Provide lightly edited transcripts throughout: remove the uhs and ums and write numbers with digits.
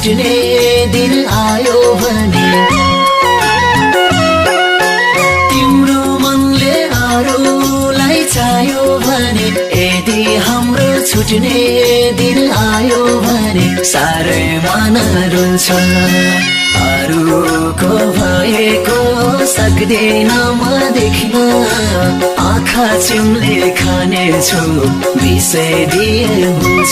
छुट्ने दिन आयो भने तिम्रो मनले अरूलाई चाह्यो भने यदि हाम्रो छुट्ने दिन आयो भने साह्रै मन रुन्छ अरूको भएको सक्दैन म देख्न आँखा चिम्ले खानेछु बिसाइदिए हुन्छ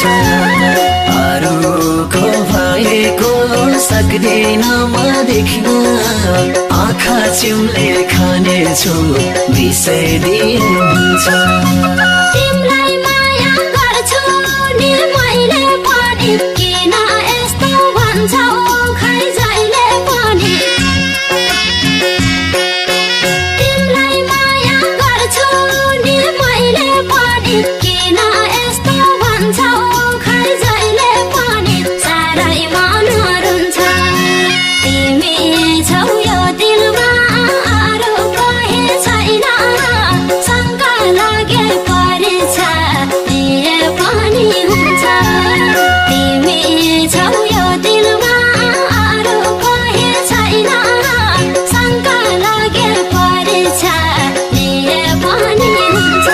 अरूको भएको सक्दैन म देख्न आँखा चिम्ले खानेछु बिसाइदिए हुन्छ तिमीलाई माया गर्छु नि मैले पनि किन यस्तो भन्छौ खै जहिले पनि तिमीलाई माया गर्छु नि मैले पनि किन यस्तो भन्छौ खै जहिले पनि साह्रै मन रुन्छ तिमी छौ यो दिलमा अरू कोही छैन शङ्का लागे परीक्षा दिए पनि हुन्छ तिमी छौ यो दिलमा अरू कोही छैन शङ्का लागे परीक्षा दिए पनि हुन्छ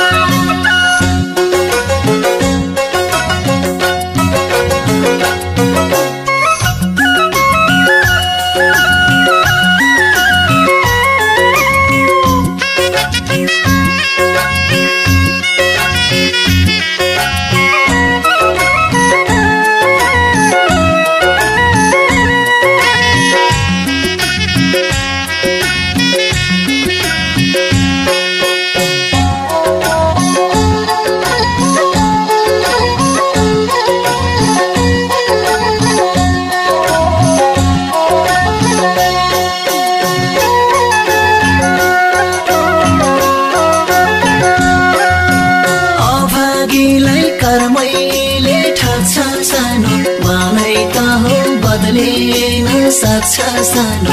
कर्मैले ठग्छ सानो मलाई त हो बदलिन सक्छ सानो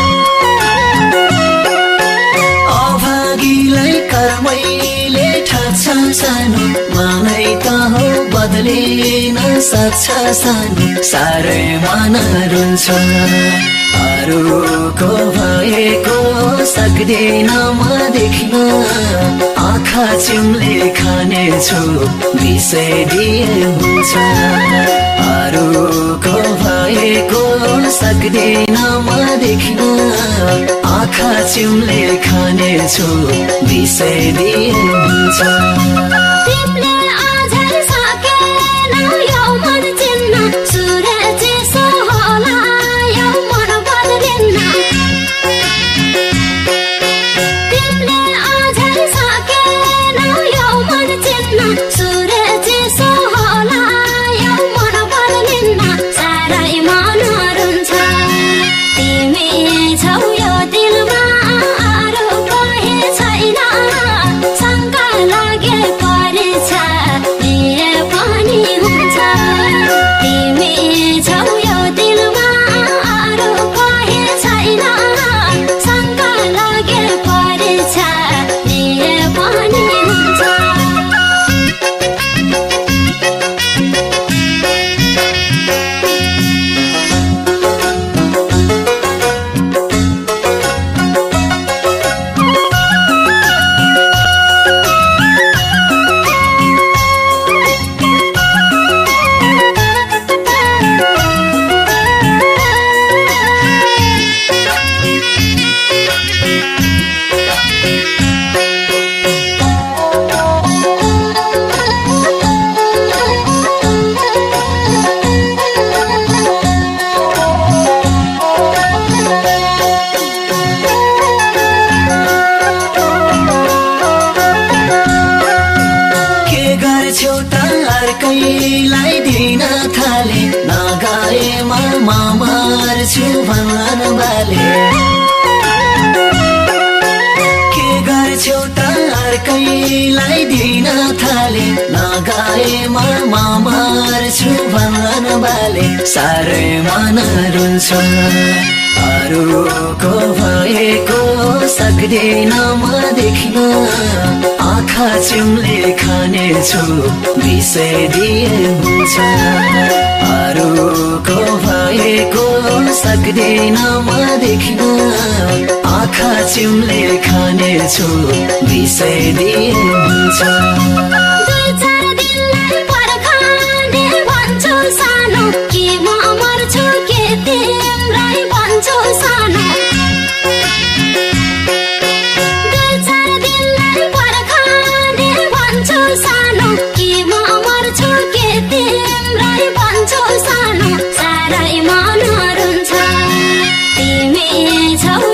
अभागीलाई कर्मैले ठग्छ सानो मलाई त हो बदलिन सक्छ सानो साह्रै मन रुन्छ अरूको भएको सक्दैन म देख्न आँखा चिम्ले खानेछु बिसाइदिए हुन्छ अरूको भएको सक्दैन म देख्न आँखा चिम्ले खानेछु बिसाइदिए हुन्छ तिमीले अझै सकेनौ यो मन चिन्न सूरज चिसो होला यो मन बदलिन्न तिमीले अझै सकेनौ यो मन चिन्न सूरज चिसो होला यो मन बदलिन्न साह्रै मन रुन्छ तिमी छौ यो दिलमा अरू कोही छैन शङ्का लागे परीक्षा दिए पनि हुन्छ तिमी छौ यो दिलमा अरू कोही छैन शङ्का लागे परीक्षा दिए पनि हुन्छ अर्कैलाई दिन थाले नगाएमा म मर्छु भन्न बाले के गर्छौ त अर्कैलाई दिन थाले नगाएमा म मर्छु भन्न बाले साह्रै मन रुन्छ अरूको भएको सक्दैन म देख्न आँखा आँखा चिम्ले खानेछु बिसाइदिए हुन्छ अरूको भएको सक्दिन म देख्न आँखा चिम्ले खानेछु बिसाइदिए हुन्छ दुई चार दिनलाई पर्खाने भन्छु सानो के म मर्छु के तिम्रै भन्छु सानो दुई चार दिनलाई पर्खाने भन्छु सानो के म मर्छु के तिम्रै भन्छु सानो साह्रै मन रुन्छ तिमी छौ